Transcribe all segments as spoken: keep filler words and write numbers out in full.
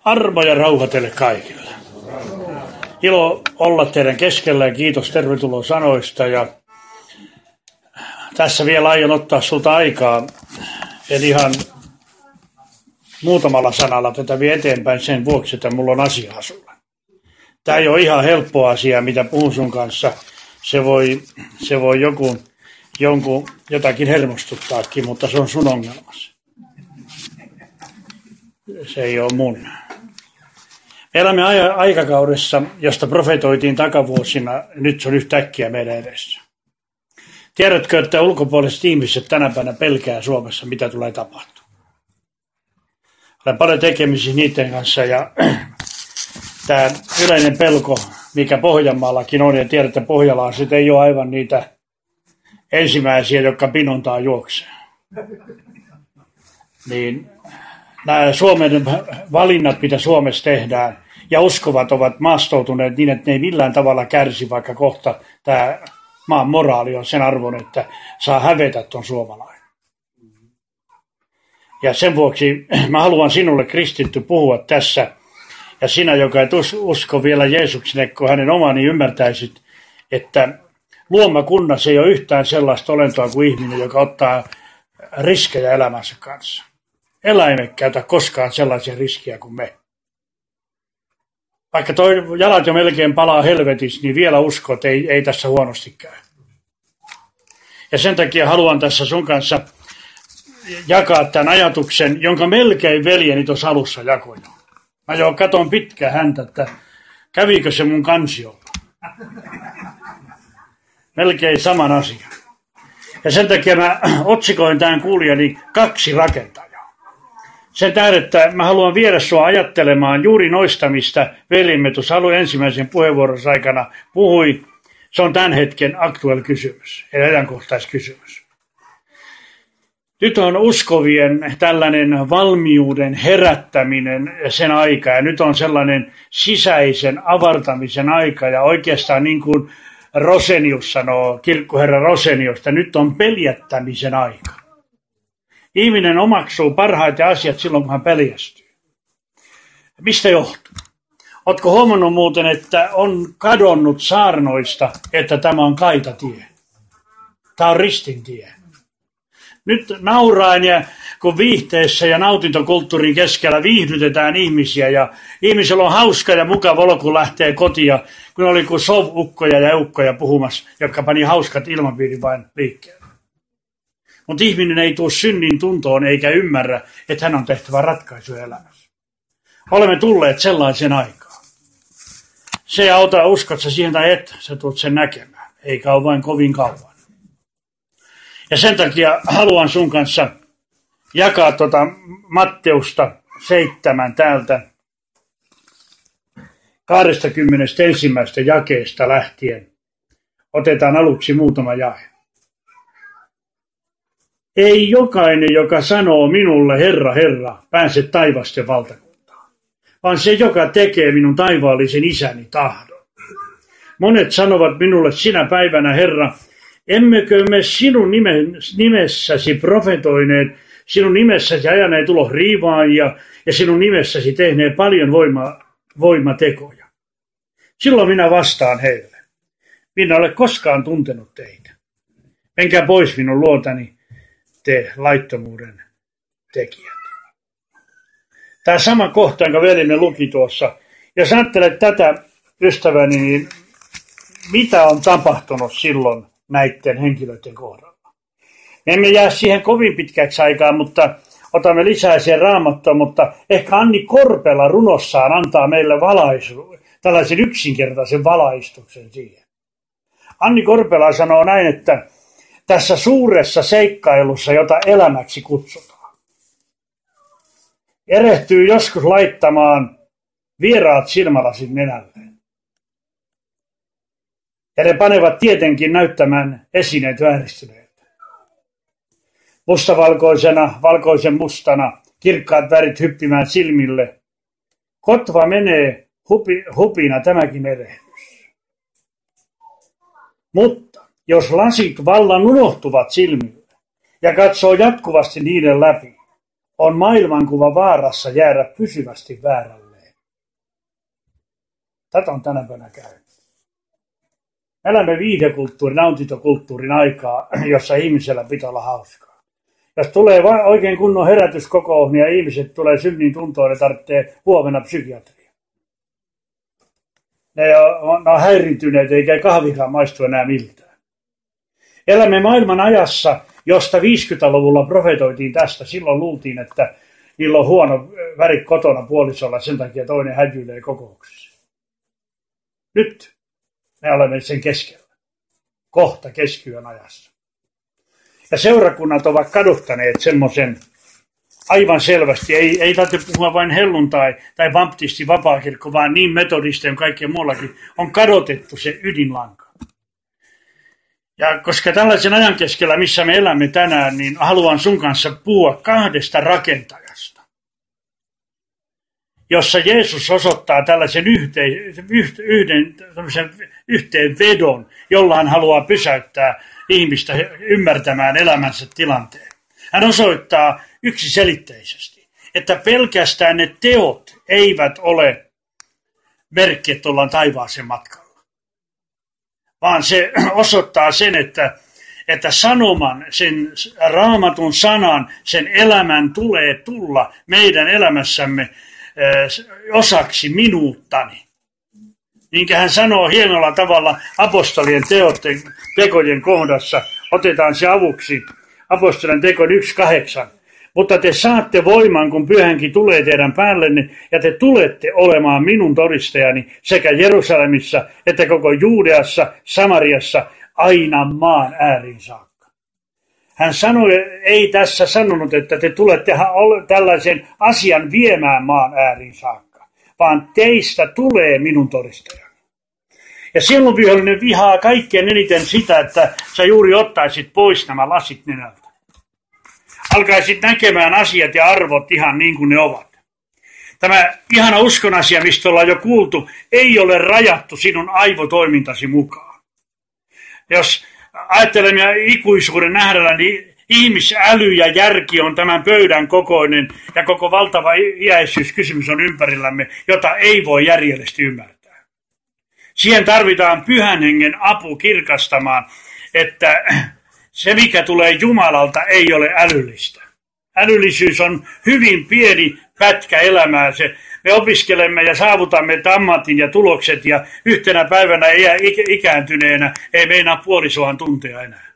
Armo ja rauha teille kaikille. Ilo olla teidän keskellä ja kiitos tervetuloa sanoista. Ja tässä vielä aion ottaa sulta aikaa. En ihan muutamalla sanalla tätä vie eteenpäin sen vuoksi, että mulla on asiaa sulle. Tämä ei ole ihan helppo asia, mitä puhun sun kanssa. Se voi, se voi joku, jonkun jotakin hermostuttaakin, mutta se on sun ongelmasi. Se ei ole mun. Me elämme aikakaudessa, josta profetoitiin takavuosina, nyt se on yhtäkkiä meidän edessä. Tiedätkö, että ulkopuoliset ihmiset tänä päivänä pelkää Suomessa, mitä tulee tapahtumaan? Olen paljon tekemisissä niiden kanssa ja tämä yleinen pelko, mikä Pohjanmaallakin on, ja tiedät, että pohjalaiset ei ole aivan niitä ensimmäisiä, jotka pinontaa juoksee. Niin nämä Suomen valinnat, mitä Suomessa tehdään, ja uskovat ovat maastoutuneet niin, että ne ei millään tavalla kärsi, vaikka kohta tämä maan moraali on sen arvon, että saa hävetä ton suomalainen. Ja sen vuoksi mä haluan sinulle kristitty puhua tässä, ja sinä, joka et usko vielä Jeesuksen, kun hänen omani ymmärtäisit, että luomakunnassa ei ole yhtään sellaista olentoa kuin ihminen, joka ottaa riskejä elämänsä kanssa. Eläimet käytä koskaan sellaisia riskejä kuin me. Vaikka toi jalat jo melkein palaa helvetissä, niin vielä usko, että ei, ei tässä huonosti käy. Ja sen takia haluan tässä sun kanssa jakaa tämän ajatuksen, jonka melkein veljeni tuossa alussa jakoi. Mä jo katon pitkään häntä, että kävikö se mun kansiolla. Melkein saman asian. Ja sen takia mä otsikoin tämän kuulijani kaksi rakentajaa. Sen tähden, että mä haluan viedä sua ajattelemaan juuri noista, mistä velimme tuossa alun ensimmäisen puheenvuoronsa aikana puhui. Se on tämän hetken aktuell kysymys, eli ajankohtaiskysymys. Nyt on uskovien tällainen valmiuden herättäminen sen aika, ja nyt on sellainen sisäisen avartamisen aika, ja oikeastaan niin kuin Rosenius sanoo, kirkkoherra Rosenius, että nyt on peljättämisen aika. Ihminen omaksuu parhaiten asiat silloin, kun hän peljästyy. Mistä johtuu? Oletko huomannut muuten, että on kadonnut saarnoista, että tämä on kaitatie? Tämä on ristintie. Nyt nauraen ja kun viihteessä ja nautintokulttuurin keskellä viihdytetään ihmisiä ja ihmisellä on hauska ja mukava olo, kun lähtee kotia, kun oli kuin sov-ukkoja ja eukkoja puhumassa, jotka pani hauskat ilmapiirin vain liikkeelle. Mutta ihminen ei tuo synnin tuntoon eikä ymmärrä, että hän on tehtävä ratkaisu elämässä. Olemme tulleet sellaisen aikaan. Se ei auta, uskot sä siihen tai et, sä tulet sen näkemään, eikä ole vain kovin kauan. Ja sen takia haluan sun kanssa jakaa tuota Matteusta seitsemän täältä kaksikymmentäyksi jakeesta lähtien. Otetaan aluksi muutama jae. Ei jokainen, joka sanoo minulle, Herra, Herra, pääse taivasten valtakuntaan, vaan se, joka tekee minun taivaallisen isäni tahdon. Monet sanovat minulle sinä päivänä, Herra, emmekö me sinun nimessäsi profetoineet, sinun nimessäsi ajaneet ulos riivaajia ja sinun nimessäsi tehneet paljon voima, voimatekoja. Silloin minä vastaan heille. Minä olen koskaan tuntenut teitä. Menkää pois minun luotani, te laittomuuden tekijät. Tämä sama kohta, jonka velimme luki tuossa. Jos ajattelet tätä, ystäväni, niin mitä on tapahtunut silloin näiden henkilöiden kohdalla? Me emme jää siihen kovin pitkäksi aikaa, mutta otamme lisää siihen Raamattua, mutta ehkä Anni Korpela runossaan antaa meille valaisu, tällaisen yksinkertaisen valaistuksen siihen. Anni Korpela sanoo näin, että tässä suuressa seikkailussa, jota elämäksi kutsutaan, erehtyy joskus laittamaan vieraat silmälasit nenälleen. Ja ne panevat tietenkin näyttämään esineet vääristyneiltä. Mustavalkoisena, valkoisen mustana, kirkkaat värit hyppimään silmille. Kotva menee hupi, hupina tämäkin erehdys. Mutta jos lasit vallan unohtuvat silmille ja katsoo jatkuvasti niiden läpi, on maailmankuva vaarassa jäädä pysyvästi väärälleen. Tätä on tänä päivänä käynyt. Elämme viihdekulttuurin, nautintokulttuurin aikaa, jossa ihmisellä pitää olla hauskaa. Jos tulee oikein kunnon herätyskokous, niin ja ihmiset tulee synnin tuntoon, ne tarvitsee huomenna psykiatria. Ne on, ne on häiriintyneet, eikä kahvikaan maistu enää miltään. Elämme maailman ajassa, josta viisikymmentäluvulla profetoitiin tästä. Silloin luultiin, että niillä on huono väri kotona puolisolla, sen takia toinen häjyilee kokouksessa. Nyt me olemme sen keskellä. Kohta keskiyön ajassa. Ja seurakunnat ovat kadottaneet semmoisen aivan selvästi. Ei, ei tarvitse puhua vain helluntai tai baptisti vapaakirkko, vaan niin metodisten ja kaikkien muullakin on kadotettu se ydinlanka. Ja koska tällaisen ajan keskellä, missä me elämme tänään, niin haluan sun kanssa puhua kahdesta rakentajasta, jossa Jeesus osoittaa tällaisen yhteen, yhden, yhteenvedon, jolla hän haluaa pysäyttää ihmistä ymmärtämään elämänsä tilanteen. Hän osoittaa yksiselitteisesti, että pelkästään ne teot eivät ole merkki, että ollaan taivaaseen matkalla. Vaan se osoittaa sen, että, että sanoman, sen raamatun sanan, sen elämän tulee tulla meidän elämässämme osaksi minuuttani. Niinkä hän sanoo hienolla tavalla apostolien teotten, tekojen kohdassa, otetaan se avuksi, apostolien tekojen yksi kahdeksan. Mutta te saatte voiman, kun Pyhänkin tulee teidän päällenne, ja te tulette olemaan minun todistajani sekä Jerusalemissa että koko Juudeassa, Samariassa, aina maan ääriin saakka. Hän sanoi, ei tässä sanonut, että te tulette tällaisen asian viemään maan ääriin saakka, vaan teistä tulee minun todistajani. Ja silloin vihollinen vihaa kaikkein eniten sitä, että sä juuri ottaisit pois nämä lasit nenältä. Alkaisit näkemään asiat ja arvot ihan niin kuin ne ovat. Tämä ihana uskon asia, mistä ollaan jo kuultu, ei ole rajattu sinun aivotoimintasi mukaan. Jos ajattelemme ikuisuuden nähdellä, niin ihmisäly ja järki on tämän pöydän kokoinen ja koko valtava iäisyyskysymys on ympärillämme, jota ei voi järjellisesti ymmärtää. Siihen tarvitaan Pyhän Hengen apu kirkastamaan, että se, mikä tulee Jumalalta, ei ole älyllistä. Älyllisyys on hyvin pieni pätkä elämää. Se, me opiskelemme ja saavutamme ammatin ja tulokset, ja yhtenä päivänä ikääntyneenä ei meinaa puolisoaan tuntea enää.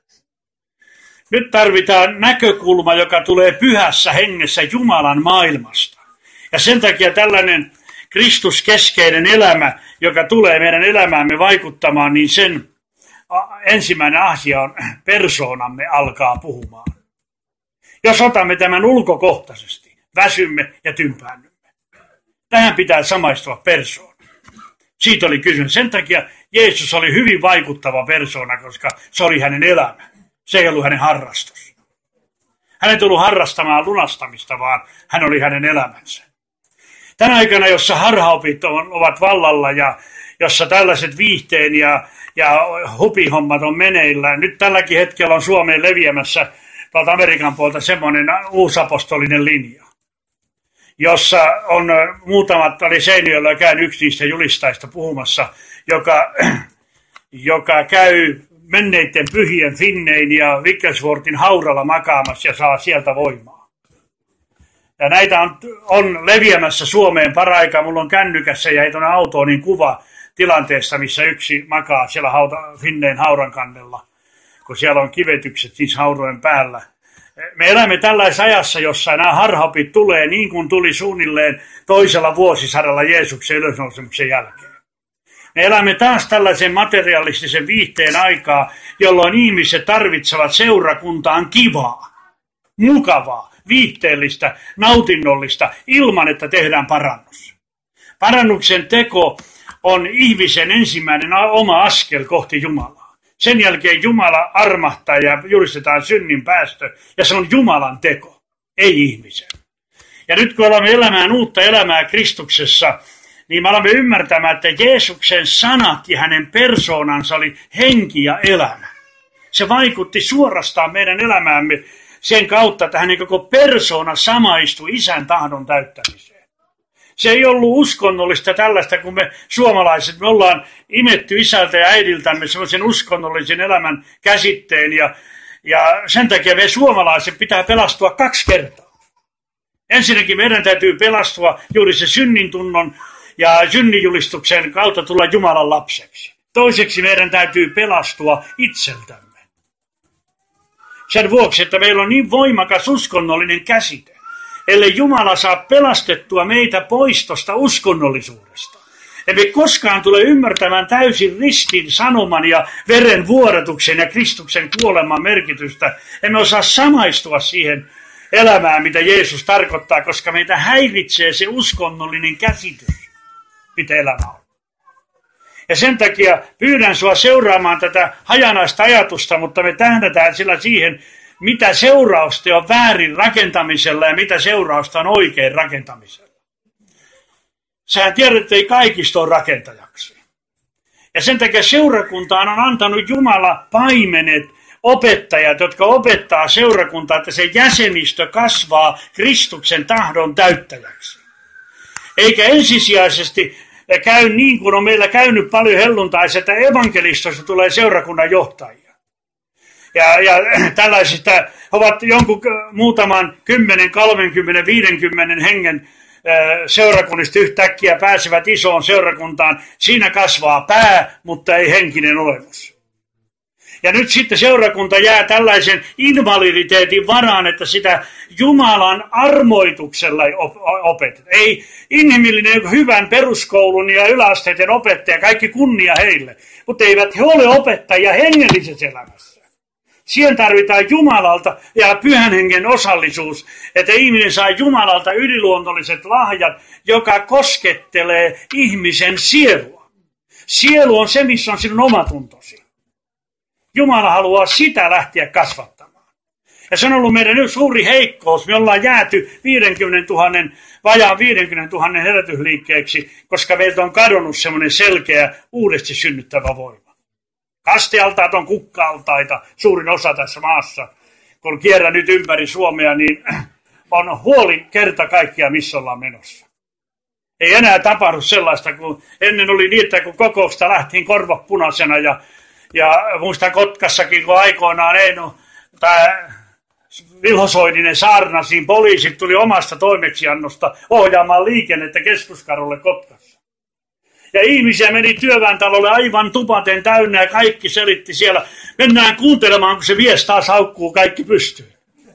Nyt tarvitaan näkökulma, joka tulee pyhässä hengessä Jumalan maailmasta. Ja sen takia tällainen Kristuskeskeinen elämä, joka tulee meidän elämäämme vaikuttamaan, niin sen ensimmäinen asia on, persoonamme alkaa puhumaan. Jos otamme tämän ulkokohtaisesti, väsymme ja tympäännymme. Tähän pitää samaistua persoona. Siitä oli kysymys. Sen takia Jeesus oli hyvin vaikuttava persoona, koska se oli hänen elämä. Se ei ollut hänen harrastus. Hän ei tullut harrastamaan lunastamista, vaan hän oli hänen elämänsä. Tänä aikana, jossa harhaopit ovat vallalla ja jossa tällaiset viihteen ja, ja hupihommat on meneillään. Nyt tälläkin hetkellä on Suomeen leviämässä tuolta Amerikan puolta semmoinen uusapostolinen linja, jossa on muutamat, oli Seinäjoella, käyn yksi niistä julistaista puhumassa, joka, joka käy menneiden pyhien Finnein ja Vickelsworthin hauralla makaamassa ja saa sieltä voimaa. Ja näitä on, on leviämässä Suomeen paraikaa. Mulla on kännykässä ja ei tuonne autoon niin kuva tilanteessa, missä yksi makaa siellä hauta, Finnein hauran kannella, kun siellä on kivetykset siis haurojen päällä. Me elämme tällaisessa ajassa, jossa nämä harhaopit tulee niin kuin tuli suunnilleen toisella vuosisadalla Jeesuksen ylösnousemuksen jälkeen. Me elämme taas tällaisen materialistisen viihteen aikaa, jolloin ihmiset tarvitsevat seurakuntaan kivaa, mukavaa, viihteellistä, nautinnollista, ilman että tehdään parannus. Parannuksen teko on ihmisen ensimmäinen oma askel kohti Jumalaa. Sen jälkeen Jumala armahtaa ja julistetaan synnin päästö, ja se on Jumalan teko, ei ihmisen. Ja nyt kun alamme elämään uutta elämää Kristuksessa, niin me alamme ymmärtämään, että Jeesuksen sanat ja hänen persoonansa oli henki ja elämä. Se vaikutti suorastaan meidän elämäämme sen kautta, että hänen koko persoona samaistui Isän tahdon täyttämiseen. Se ei ollut uskonnollista tällaista, kun me suomalaiset, me ollaan imetty isältä ja äidiltämme semmoisen uskonnollisen elämän käsitteen, ja, ja sen takia me suomalaiset pitää pelastua kaksi kertaa. Ensinnäkin meidän täytyy pelastua juuri se synnintunnon ja synninjulistuksen kautta tulla Jumalan lapseksi. Toiseksi meidän täytyy pelastua itseltämme. Sen vuoksi, että meillä on niin voimakas uskonnollinen käsite, ellei Jumala saa pelastettua meitä pois tuosta uskonnollisuudesta. Emme koskaan tule ymmärtämään täysin ristin sanoman ja veren vuodatuksen ja Kristuksen kuoleman merkitystä. Emme osaa samaistua siihen elämään, mitä Jeesus tarkoittaa, koska meitä häiritsee se uskonnollinen käsitys, mitä elämä on. Ja sen takia pyydän sinua seuraamaan tätä hajanaista ajatusta, mutta me tähdätään sillä siihen, mitä seurausta on väärin rakentamisella ja mitä seurausta on oikein rakentamisella. Sähän tiedät, että ei kaikista ole rakentajaksi. Ja sen takia seurakuntaan on antanut Jumala paimenet, opettajat, jotka opettaa seurakuntaa, että se jäsenistö kasvaa Kristuksen tahdon täyttäjäksi. Eikä ensisijaisesti käy niin kuin on meillä käynyt paljon helluntaisia, että evankelistosta tulee seurakunnan johtajia. Ja, ja tällaisista ovat jonkun muutaman kymmenen, kolmekymmentä, viidenkymmenen hengen seurakunnista yhtäkkiä pääsevät isoon seurakuntaan. Siinä kasvaa pää, mutta ei henkinen olemus. Ja nyt sitten seurakunta jää tällaisen invaliditeetin varaan, että sitä Jumalan armoituksella ei opeteta. Ei inhimillinen hyvän peruskoulun ja yläasteiden opettaja, kaikki kunnia heille, mutta eivät he ole opettajia hengellisessä elämässä. Siihen tarvitaan Jumalalta ja pyhän hengen osallisuus, että ihminen saa Jumalalta yliluonnolliset lahjat, joka koskettelee ihmisen sielua. Sielu on se, missä on sinun omatuntosi. Jumala haluaa sitä lähteä kasvattamaan. Ja se on ollut meidän nyt suuri heikkous. Me ollaan jääty viisikymmentätuhatta, vajaan viisikymmentätuhatta herätysliikkeeksi, koska meiltä on kadonnut semmoinen selkeä uudesti synnyttävä voima. Kastealtaat on kukka-altaita, suurin osa tässä maassa. Kun kierrän nyt ympäri Suomea, niin on huoli kerta kaikkia, missä ollaan menossa. Ei enää tapahdu sellaista, kun ennen oli niin, että kun kokousta lähtiin korvat punaisena ja Ja muistan Kotkassakin, kun aikoinaan Eino, tämä Vilho Soininen saarnasi, niin poliisit tuli omasta toimeksiannosta ohjaamaan liikennettä Keskuskadulle Kotkassa. Ja ihmisiä meni työväentalolle aivan tupaten täynnä ja kaikki selitti siellä. Mennään kuuntelemaan, kun se mies taas haukkuu kaikki pystyyn.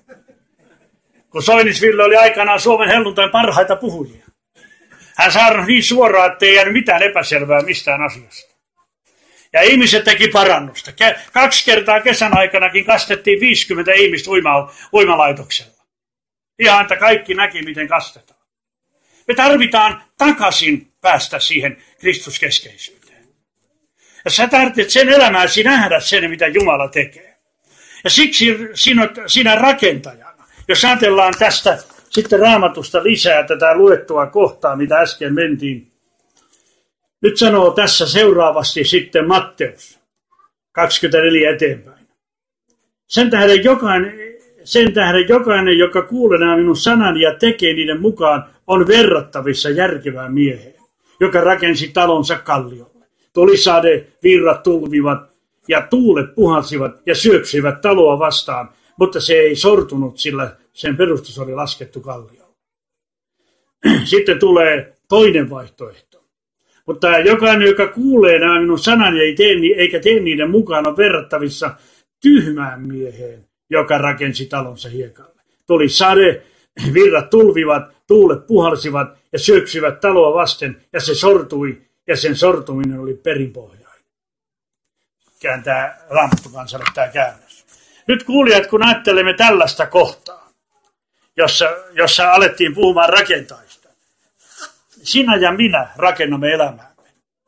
Kun Soinisville oli aikanaan Suomen helluntain parhaita puhujia. Hän saarnasi niin suoraan, ettei jäänyt mitään epäselvää mistään asiasta. Ja ihmiset teki parannusta. Kaksi kertaa kesän aikanakin kastettiin viisikymmentä ihmistä uima- uimalaitoksella. Ihan, että kaikki näki, miten kastetaan. Me tarvitaan takaisin päästä siihen Kristuskeskeisyyteen. Ja sä tarvitset sen elämääsi nähdä sen, mitä Jumala tekee. Ja siksi sinä, sinä rakentajana, jos ajatellaan tästä sitten Raamatusta lisää tätä luettua kohtaa, mitä äsken mentiin, nyt sanoo tässä seuraavasti sitten Matteus kaksikymmentäneljä eteenpäin. Sen tähden jokainen, sen tähden jokainen, joka kuulee nämä minun sanani ja tekee niiden mukaan, on verrattavissa järkevään mieheen, joka rakensi talonsa kalliolle. Tuli sade, virrat tulvivat ja tuulet puhalsivat ja syöksivät taloa vastaan, mutta se ei sortunut, sillä sen perustus oli laskettu kalliolle. Sitten tulee toinen vaihtoehto. Mutta jokainen, joka kuulee nämä minun sanani ei tee, eikä tee niiden mukaan, on verrattavissa tyhmään mieheen, joka rakensi talonsa hiekalle. Tuli sade, virrat tulvivat, tuulet puhalsivat ja syöksyivät taloa vasten, ja se sortui, ja sen sortuminen oli perinpohjainen. Kääntää Raamattu kansalle tämä käännös. Nyt kuulijat, kun ajattelemme tällaista kohtaa, jossa, jossa alettiin puhumaan rakentajista, sinä ja minä rakennamme elämäämme.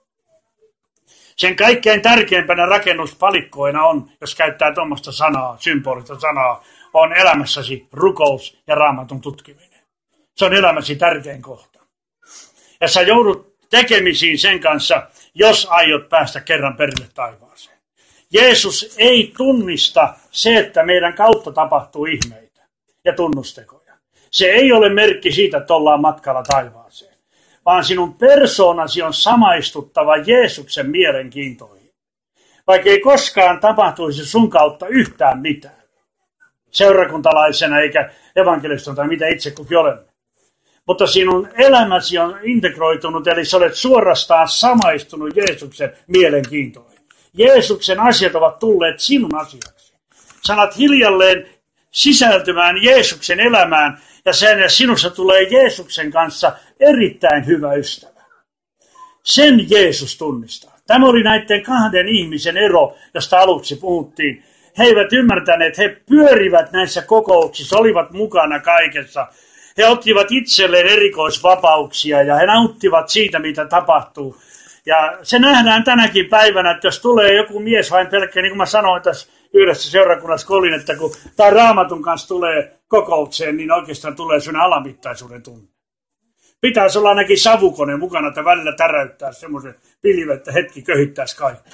Sen kaikkein tärkeimpänä rakennuspalikkoina on, jos käyttää tuommoista sanaa, symbolista sanaa, on elämässäsi rukous ja Raamatun tutkiminen. Se on elämäsi tärkein kohta. Ja sä joudut tekemisiin sen kanssa, jos aiot päästä kerran perille taivaaseen. Jeesus ei tunnista se, että meidän kautta tapahtuu ihmeitä ja tunnustekoja. Se ei ole merkki siitä, että ollaan matkalla taivaaseen. vaan sinun persoonasi on samaistuttava Jeesuksen mielenkiintoihin. Vaikka ei koskaan tapahtuisi sun kautta yhtään mitään. Seurakuntalaisena eikä evankelistona tai mitä itse kukin olemme. Mutta sinun elämäsi on integroitunut, eli sä olet suorastaan samaistunut Jeesuksen mielenkiintoihin. Jeesuksen asiat ovat tulleet sinun asiaksi. Sä alat hiljalleen sisältymään Jeesuksen elämään, ja sen ja sinussa tulee Jeesuksen kanssa erittäin hyvä ystävä. Sen Jeesus tunnistaa. Tämä oli näiden kahden ihmisen ero, josta aluksi puhuttiin. He eivät ymmärtäneet, he pyörivät näissä kokouksissa, olivat mukana kaikessa. He ottivat itselleen erikoisvapauksia ja he nauttivat siitä, mitä tapahtuu. Ja se nähdään tänäkin päivänä, että jos tulee joku mies vain pelkkä, niin kuin mä sanoin tässä yhdessä seurakunnassa, kun olin, että kun tämä Raamatun kanssa tulee kokoukseen, niin oikeastaan tulee sellainen alamittaisuuden tunne. Pitäisi olla ainakin savukone mukana, että välillä täräyttää semmoisen pilven, että hetki köhittäisi kaikki.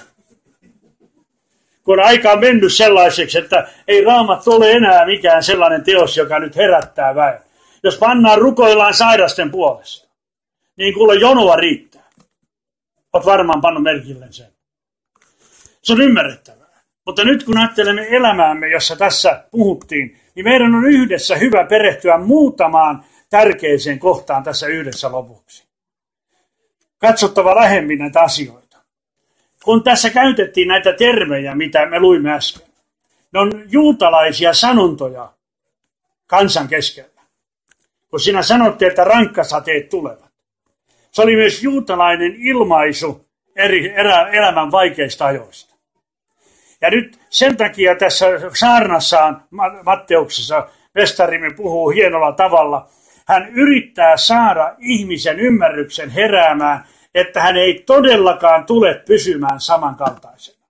Kun aika on mennyt sellaiseksi, että ei Raamattu ole enää mikään sellainen teos, joka nyt herättää väen. Jos pannaan rukoillaan sairasten puolesta, niin kuule jonoa riittää. Olet varmaan pannut merkille sen. Se on ymmärrettävää. Mutta nyt kun ajattelemme elämäämme, jossa tässä puhuttiin, niin meidän on yhdessä hyvä perehtyä muutamaan tärkeiseen kohtaan tässä yhdessä lopuksi. Katsottava lähemmin näitä asioita. Kun tässä käytettiin näitä termejä, mitä me luimme äsken, ne on juutalaisia sanontoja kansan keskellä. Kun sinä sanottiin, että rankkasateet tulevat. Se oli myös juutalainen ilmaisu eri erä, elämän vaikeista ajoista. Ja nyt sen takia tässä saarnassaan Matteuksessa mestarimme puhuu hienolla tavalla. Hän yrittää saada ihmisen ymmärryksen heräämään, että hän ei todellakaan tule pysymään samankaltaisena.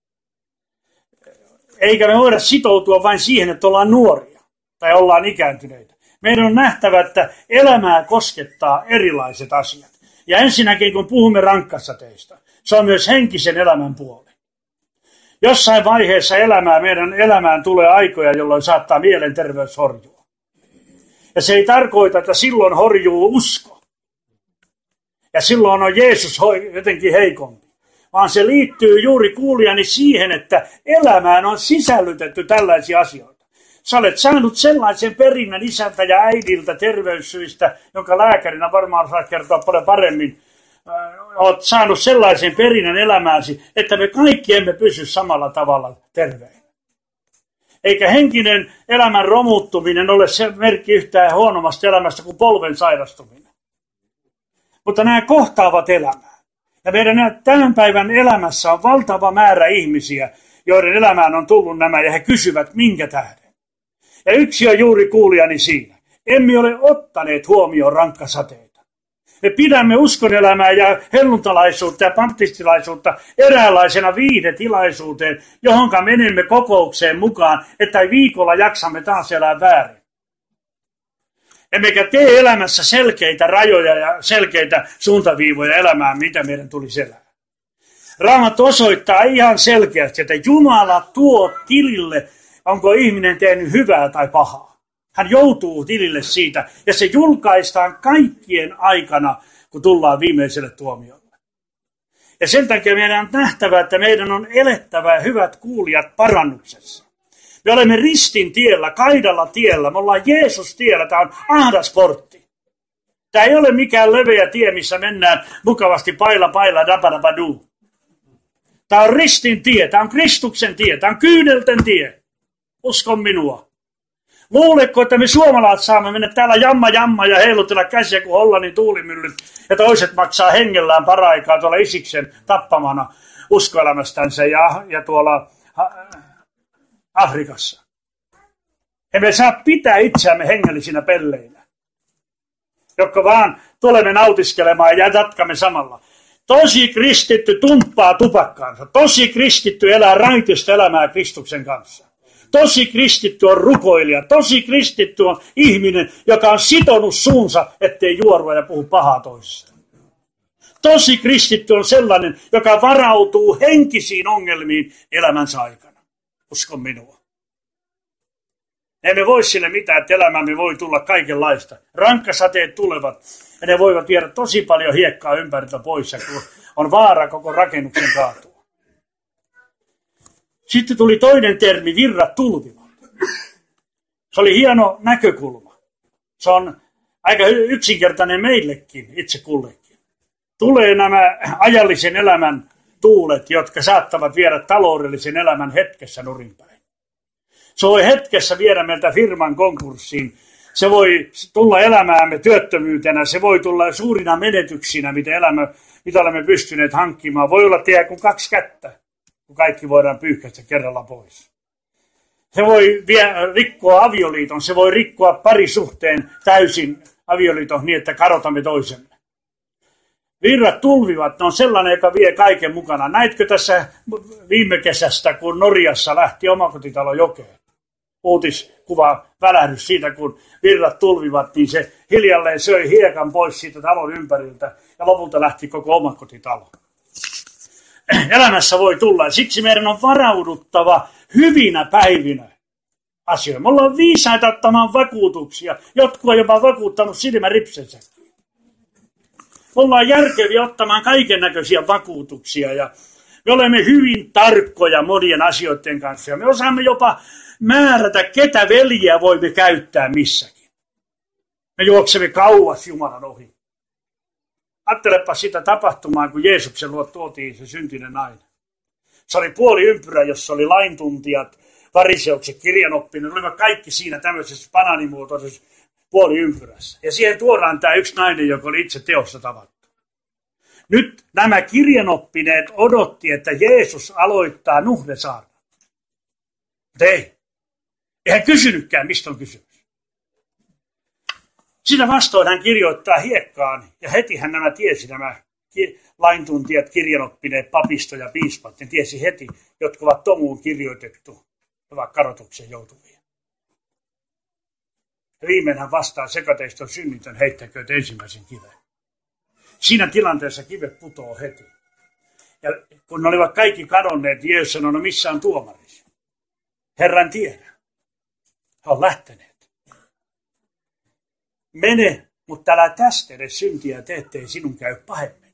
Eikä me voida sitoutua vain siihen, että ollaan nuoria tai ollaan ikääntyneitä. Meidän on nähtävä, että elämää koskettaa erilaiset asiat. Ja ensinnäkin, kun puhumme rankkasateista, se on myös henkisen elämän puoli. Jossain vaiheessa elämää, meidän elämään tulee aikoja, jolloin saattaa mielenterveys horjua. Ja se ei tarkoita, että silloin horjuu usko. Ja silloin on Jeesus jotenkin heikompi. Vaan se liittyy juuri kuulijani siihen, että elämään on sisällytetty tällaisia asioita. Sä olet saanut sellaisen perinnän isältä ja äidiltä terveyssyistä, jonka lääkärinä varmaan saa kertoa paljon paremmin. Olet saanut sellaisen perinnän elämääsi, että me kaikki emme pysy samalla tavalla terveinä. Eikä henkinen elämän romuttuminen ole se merkki yhtään huonommasta elämästä kuin polven sairastuminen. Mutta nämä kohtaavat elämää. Ja meidän tämän päivän elämässä on valtava määrä ihmisiä, joiden elämään on tullut nämä, ja he kysyvät, minkä tähden. Ja yksi on juuri kuulijani siinä. Emme ole ottaneet huomioon rankkasateita. Me pidämme uskonelämää ja helluntalaisuutta ja baptistilaisuutta eräänlaisena viihdetilaisuuteen, johonka menemme kokoukseen mukaan, että viikolla jaksamme taas elää väärin. Emmekä tee elämässä selkeitä rajoja ja selkeitä suuntaviivoja elämään, mitä meidän tulisi elää. Raamattu osoittaa ihan selkeästi, että Jumala tuo tilille, onko ihminen tehnyt hyvää tai pahaa. Hän joutuu tilille siitä, ja se julkaistaan kaikkien aikana, kun tullaan viimeiselle tuomiolle. Ja sen takia meidän on nähtävä, että meidän on elettävä hyvät kuulijat parannuksessa. Me olemme ristin tiellä, kaidalla tiellä, me ollaan Jeesus tiellä, tämä on ahdas portti. Tämä ei ole mikään leveä tie, missä mennään mukavasti pailla pailla dapadabadu. Tämä on ristin tie, tämä on Kristuksen tie, tämä on kyynelten tie. Uskon minua. Luuletko, että me suomalaiset saamme mennä täällä jamma jamma ja heilutella käsiä kuin Hollannin tuulimyllyt ja toiset maksaa hengellään paraikaa tuolla Isiksen tappamana uskoelämästänsä ja, ja tuolla Afrikassa. Emme saa pitää itseämme hengellisinä pelleinä, jotka vaan tulemme nautiskelemaan ja jatkamme samalla. Tosi kristitty tumppaa tupakkaansa. Tosi kristitty elää raitista elämää Kristuksen kanssa. Tosi kristitty on rukoilija. Tosi kristitty on ihminen, joka on sitonut suunsa, ettei juorua ja puhu pahaa toisesta. Tosi kristitty on sellainen, joka varautuu henkisiin ongelmiin elämänsä aikana. Uskon minua. Emme voi sille mitään, että elämämme voi tulla kaikenlaista. Rankkasateet tulevat. Ja ne voivat viedä tosi paljon hiekkaa ympäriltä pois, kun on vaara koko rakennuksen kaatua. Sitten tuli toinen termi, virrat tulvivat. Se oli hieno näkökulma. Se on aika yksinkertainen meillekin, itse kullekin. Tulee nämä ajallisen elämän tuulet, jotka saattavat viedä taloudellisen elämän hetkessä nurinpäin. Se voi hetkessä viedä meiltä firman konkurssiin. Se voi tulla elämäämme työttömyytenä. Se voi tulla suurina menetyksinä, mitä, elämä, mitä olemme pystyneet hankkimaan. Voi olla tiedä kuin kaksi kättä, kun kaikki voidaan pyyhkäistä kerralla pois. Se voi vie, rikkoa avioliiton. Se voi rikkoa parisuhteen täysin avioliiton niin, että kadotamme toisemme. Virrat tulvivat, ne on sellainen, joka vie kaiken mukana. Näitkö tässä viime kesästä, kun Norjassa lähti omakotitalo jokeen? Uutiskuva välähdys siitä, kun virrat tulvivat, niin se hiljalleen söi hiekan pois siitä talon ympäriltä ja lopulta lähti koko omakotitalo. Elämässä voi tulla ja siksi meidän on varauduttava hyvinä päivinä asioihin. Me ollaan viisaita ottamaan vakuutuksia, jotkut on jopa vakuuttanut silmäripsensäkin. Me ollaan järkeviä ottamaan kaiken näköisiä vakuutuksia ja me olemme hyvin tarkkoja monien asioiden kanssa ja me osaamme jopa määrätä, ketä veljiä voimme käyttää missäkin. Me juoksemme kauas Jumalan ohi. Ajattelepa sitä tapahtumaa, kun Jeesuksen luo tuotiin se syntinen nainen. Se oli puoli ympyrä, jossa oli laintuntijat, fariseukset, kirjanoppinut, olivat kaikki siinä tämmöisessä banaanimuotoisessa puoli ympyrässä. Ja siihen tuodaan tämä yksi nainen, joka oli itse teossa tavattu. Nyt nämä kirjanoppineet odotti, että Jeesus aloittaa nuhdesaarnan. Mutta ei. Eihän kysynytkään, mistä on kysymys. Sitä vastoin hän kirjoittaa hiekkaan, ja hetihän nämä tiesi, nämä laintuntijat, kirjanoppineet, papisto ja piispat, ne tiesi heti, jotka ovat tomuun kirjoitettu, ovat kadotukseen joutuvia. Ja viimein hän vastaa, sekateista on synnitön, heittäkööt ensimmäisen kiven. Siinä tilanteessa kivet putoo heti. Ja kun ne olivat kaikki kadonneet, Jeesus sanoi, no missä on tuomarisi? Herran tiedä. He on lähteneet. Mene, mutta älä tästä edes syntiä tee, ettei sinun käy pahemmin.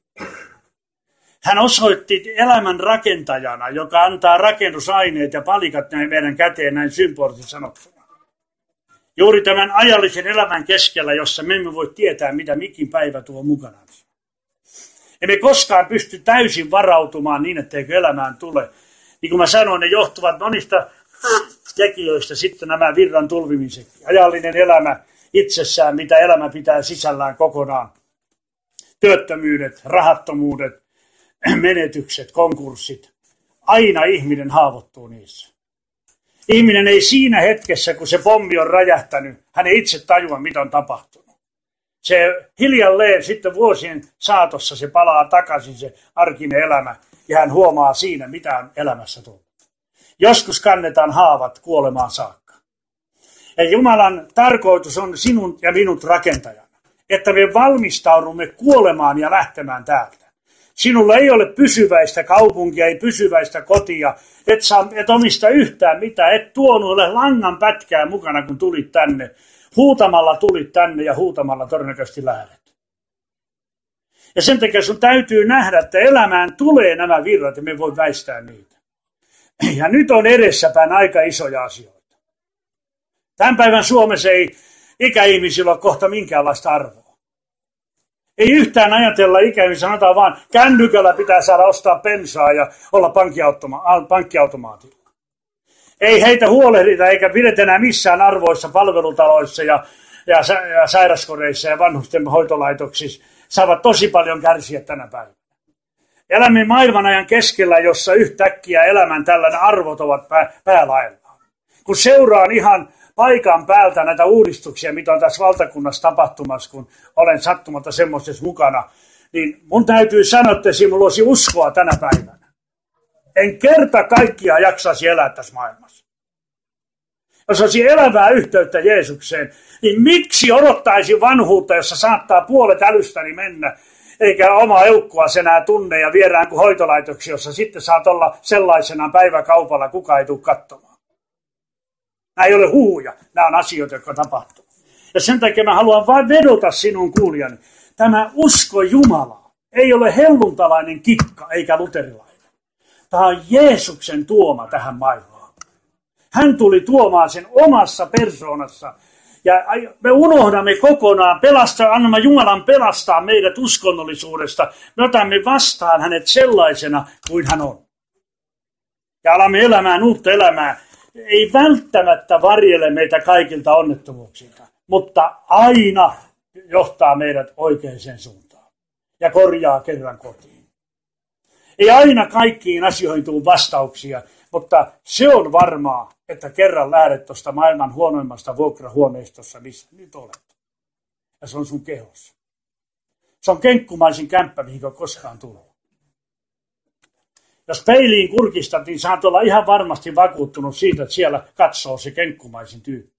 Hän osoitti elämän rakentajana, joka antaa rakennusaineet ja palikat näin meidän käteen näin symbolisesti sanottuna. Juuri tämän ajallisen elämän keskellä, jossa me emme voi tietää, mitä mikin päivä tuo mukanaan. Emme koskaan pysty täysin varautumaan niin, etteikö elämään tule. Niin kuin mä sanoin, ne johtuvat monista tekijöistä sitten nämä virran tulvimiset. Ajallinen elämä itsessään, mitä elämä pitää sisällään kokonaan. Työttömyydet, rahattomuudet, menetykset, konkurssit. Aina ihminen haavoittuu niissä. Ihminen ei siinä hetkessä, kun se pommi on räjähtänyt, hän ei itse tajua, mitä on tapahtunut. Se hiljalleen sitten vuosien saatossa se palaa takaisin se arkinen elämä ja hän huomaa siinä, mitä on elämässä tullut. Joskus kannetaan haavat kuolemaan saakka. Ja Jumalan tarkoitus on sinun ja minut rakentajana, että me valmistaudumme kuolemaan ja lähtemään täältä. Sinulla ei ole pysyväistä kaupunkia, ei pysyväistä kotia, et, saa, et omista yhtään mitään, et tuonut ole langan pätkää mukana, kun tulit tänne. Huutamalla tulit tänne ja huutamalla todennäköisesti lähdet. Ja sen takia sun täytyy nähdä, että elämään tulee nämä virrat ja me voi väistää niitä. Ja nyt on edessäpäin aika isoja asioita. Tämän päivän Suomessa ei ikäihmisillä ole kohta minkäänlaista arvoa. Ei yhtään ajatella ikäihmisiä, sanotaan vaan, kännykällä pitää saada ostaa bensaa ja olla pankkiautoma- pankkiautomaatilla. Ei heitä huolehdita eikä pidetä enää missään arvoissa palvelutaloissa ja, ja, ja sairaskodeissa ja vanhusten hoitolaitoksissa. Saavat tosi paljon kärsiä tänä päivänä. Elämme maailman ajan keskellä, jossa yhtäkkiä elämän tällainen arvot ovat pää, päälaillaan. Kun seuraan ihan paikan päältä näitä uudistuksia, mitä on tässä valtakunnassa tapahtumassa, kun olen sattumatta semmoisessa mukana, niin mun täytyy sanoa, että sinulla olisi uskoa tänä päivänä. En kerta kaikkiaan jaksaisi elää tässä maailmassa. Jos olisi elävää yhteyttä Jeesukseen, niin miksi odottaisi vanhuutta, jossa saattaa puolet älystäni mennä, eikä oma eukkua enää tunne ja viedään kuin hoitolaitoksia, jossa sitten saat olla sellaisena päiväkaupalla, kukaan ei tule katsomaan. Nämä ei ole huhuja, nämä on asioita, jotka tapahtuu. Ja sen takia mä haluan vain vedota sinun kuulijani. Tämä usko Jumalaa ei ole helluntalainen kikka eikä luterilainen. Tämä on Jeesuksen tuoma tähän maailmaan. Hän tuli tuomaan sen omassa persoonassa. Ja me unohdamme kokonaan, pelastaa, annamme Jumalan pelastaa meidät uskonnollisuudesta. Me otamme vastaan hänet sellaisena kuin hän on. Ja alamme elämään uutta elämää. Ei välttämättä varjele meitä kaikilta onnettomuuksilta, mutta aina johtaa meidät oikeaan suuntaan ja korjaa kerran kotiin. Ei aina kaikkiin asioihin tule vastauksia, mutta se on varmaa, että kerran lähdet tuosta maailman huonoimmasta vuokrahuoneistossa, missä nyt olet. Ja se on sun kehossa. Se on kenkkumaisin kämppä, mihin on koskaan tullut. Jos peiliin kurkistat, niin saat olla ihan varmasti vakuuttunut siitä, että siellä katsoo se kenkkumaisin tyyppi.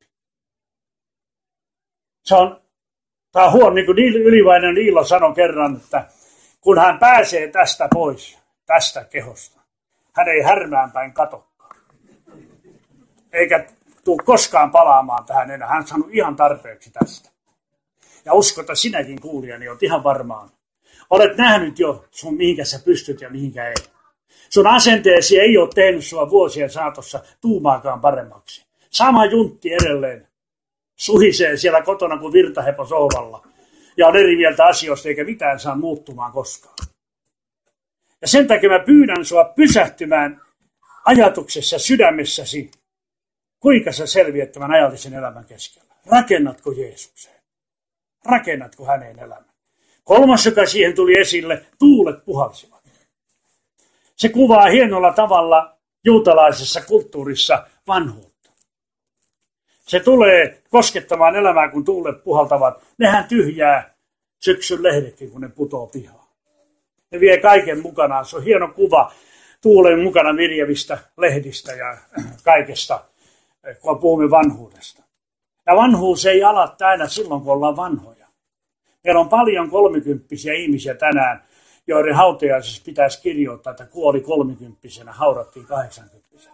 Se on, tämä on huono, niin kuin Ylivainen Iilo sanoi kerran, että kun hän pääsee tästä pois, tästä kehosta, hän ei härmään päin katokaan. Eikä tule koskaan palaamaan tähän enää. Hän on saanut ihan tarpeeksi tästä. Ja usko, että sinäkin kuulijani olet ihan varmaan. Olet nähnyt jo sun, mihinkä sä pystyt ja mihinkä ei. Sun asenteesi ei ole tehnyt sua vuosien saatossa tuumaakaan paremmaksi. Sama juntti edelleen suhisee siellä kotona kuin virtahepo sohvalla. Ja on eri mieltä asioista eikä mitään saa muuttumaan koskaan. Ja sen takia mä pyydän sua pysähtymään ajatuksessa sydämessäsi. Kuinka sä selviät tämän ajallisen elämän keskellä? Rakennatko Jeesukseen? Rakennatko hänen elämän? Kolmas, joka siihen tuli esille, tuulet puhalsivat. Se kuvaa hienolla tavalla juutalaisessa kulttuurissa vanhuutta. Se tulee koskettamaan elämää, kun tuulet puhaltavat. Nehän tyhjää syksyn lehdetkin, kun ne putoo pihaan. Ne vie kaiken mukanaan. Se on hieno kuva tuulen mukana virjevistä lehdistä ja kaikesta, kun puhumme vanhuudesta. Ja vanhuus ei ala aina silloin, kun ollaan vanhoja. Meillä on paljon kolmikymppisiä ihmisiä tänään, joiden hautajaisissa pitäisi kirjoittaa, että kuoli kolmikymppisenä, haudattiin kahdeksankymppisenä.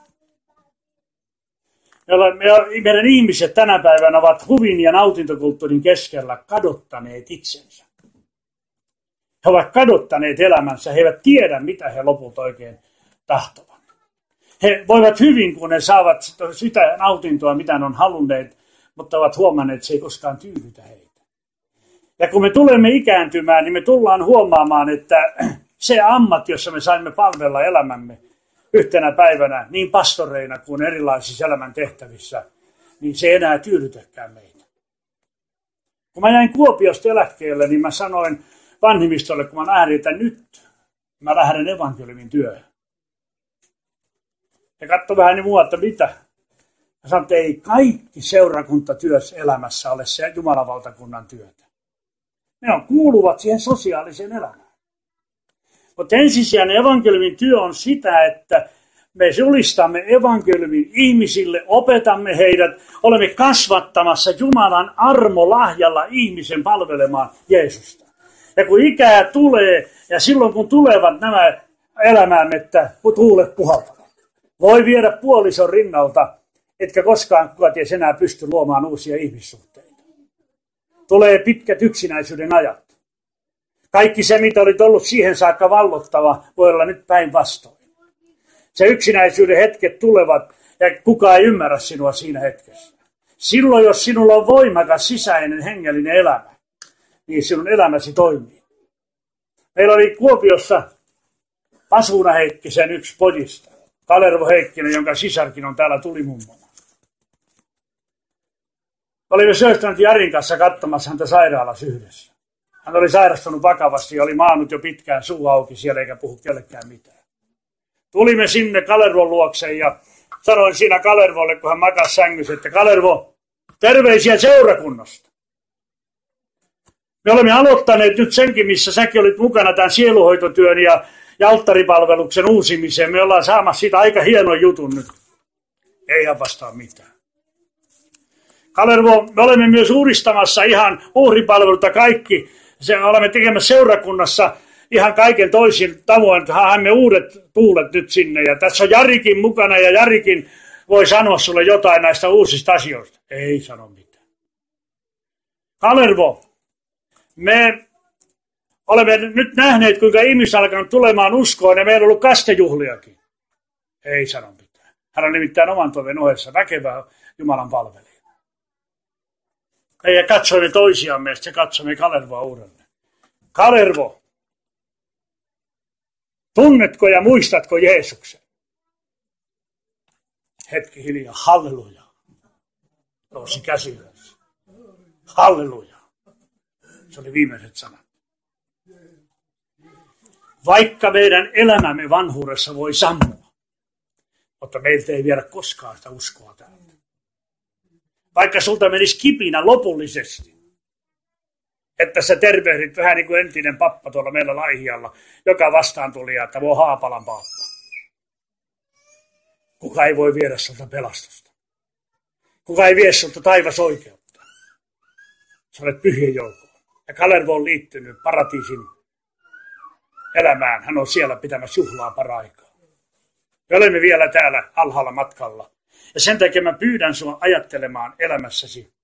Meidän ihmiset tänä päivänä ovat huvin ja nautintokulttuurin keskellä kadottaneet itsensä. He ovat kadottaneet elämänsä, he eivät tiedä, mitä he lopulta oikein tahtovat. He voivat hyvin, kun he saavat sitä nautintoa, mitä ne on halunneet, mutta ovat huomanneet, että se ei koskaan tyydytä heitä. Ja kun me tulemme ikääntymään, niin me tullaan huomaamaan, että se ammatti, jossa me saimme palvella elämämme yhtenä päivänä, niin pastoreina kuin erilaisissa elämän tehtävissä, niin se ei enää tyydytäkään meitä. Kun mä jäin Kuopiosta eläkkeelle, niin mä sanoin vanhimmistolle, kun mä nähdin, että nyt mä lähden evankeliumin työhön. Ja katso vähän niin mua, että mitä? Mä sanoin, että ei kaikki seurakuntatyössä elämässä ole se Jumalan valtakunnan työtä. Ne on kuuluvat siihen sosiaaliseen elämään. Mutta ensisijainen evankeliumin työ on sitä, että me julistamme evankeliumin ihmisille, opetamme heidät, olemme kasvattamassa Jumalan armolahjalla ihmisen palvelemaan Jeesusta. Ja kun ikää tulee, ja silloin kun tulevat nämä elämäämme, että tuulet puhaltavat, voi viedä puolison rinnalta, etkä koskaan kukaan ties enää pysty luomaan uusia ihmissuhteita. Tulee pitkät yksinäisyyden ajat. Kaikki se, mitä oli ollut siihen saakka vallottava, voi olla nyt päinvastoin. Se yksinäisyyden hetket tulevat, ja kukaan ei ymmärrä sinua siinä hetkessä. Silloin, jos sinulla on voimakas sisäinen hengellinen elämä, niin sinun elämäsi toimii. Meillä oli Kuopiossa Pasuna Heikkisen yksi pojista, Kalervo Heikkinen, jonka sisarkin on täällä tulimummona. Olimme Söhström Jarin kanssa katsomassa häntä sairaalassa yhdessä. Hän oli sairastunut vakavasti ja oli maannut jo pitkään suu auki siellä eikä puhu kellekään mitään. Tulimme sinne Kalervon luokseen ja sanoin siinä Kalervolle, kun hän makasi sängyssä, että Kalervo, terveisiä seurakunnasta. Me olemme aloittaneet nyt senkin, missä säkin olit mukana tämän sieluhoitotyön ja, ja alttaripalveluksen uusimiseen. Me ollaan saamassa siitä aika hienon jutun nyt. Ei hän vastaa mitään. Kalervo, me olemme myös uudistamassa ihan uhripalveluita kaikki. Se, olemme tekemässä seurakunnassa ihan kaiken toisin tavoin, että haemme uudet tuulet nyt sinne. Ja tässä on Jarikin mukana ja Jarikin voi sanoa sulle jotain näistä uusista asioista. Ei sano mitään. Kalervo, me Olemme nyt nähneet, kuinka ihmiset alkanut tulemaan uskoon ja meillä on ollut kastejuhliakin. Ei sano mitään. Hän on nimittäin oman toiveen ohessa väkevää Jumalan palvelija. Ja katsoimme toisiamme ja sitten katsoimme Kalervoa uudelleen. Kalervo, tunnetko ja muistatko Jeesuksen? Hetki hiljaa, halleluja. Nousi käsi ylös. Halleluja. Se oli viimeiset sanat. Vaikka meidän elämämme vanhuudessa voi sammua, mutta meiltä ei viedä koskaan sitä uskoa täältä. Vaikka sulta menisi kipinä lopullisesti, että sä tervehdit vähän niin kuin entinen pappa tuolla meillä Laihialla, joka vastaan tuli, että voi Haapalan pappa. Kuka ei voi viedä sulta pelastusta. Kuka ei vie sulta taivasoikeutta. Sä olet pyhien joukkoon. Ja Kalervo on liittynyt paratiisin elämään. Hän on siellä pitämässä juhlaa paraikaa. Me olemme vielä täällä alhaalla matkalla. Ja sen takia mä pyydän sinua ajattelemaan elämässäsi,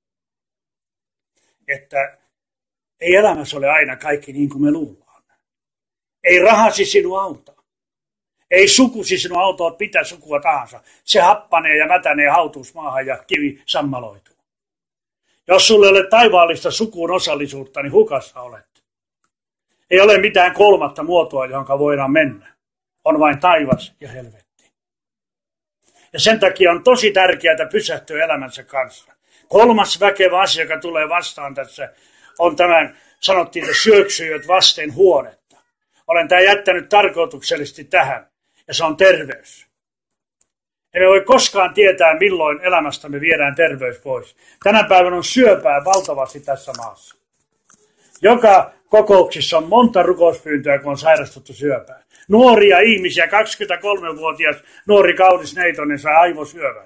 että ei elämässä ole aina kaikki niin kuin me luullaan. Ei rahasi sinua auta. Ei sukusi sinua autoa pitää sukua tahansa. Se happanee ja mätänee hautuusmaahan ja kivi sammaloituu. Jos sulle ei ole taivaallista sukuun osallisuutta, niin hukassa olet. Ei ole mitään kolmatta muotoa, johon voidaan mennä. On vain taivas ja helvetti. Ja sen takia on tosi tärkeää pysähtyä elämänsä kanssa. Kolmas väkevä asia, joka tulee vastaan tässä, on tämän, sanottiin, että syöksyjät vasten huonetta. Olen tämä jättänyt tarkoituksellisesti tähän, ja se on terveys. Emme voi koskaan tietää, milloin elämästämme viedään terveys pois. Tänä päivänä on syöpää valtavasti tässä maassa. Joka kokouksissa on monta rukouspyyntöä, kun on sairastuttu syöpään. Nuoria ihmisiä, kaksikymmentäkolmevuotias nuori kaunis neitonen sai aivosyövän.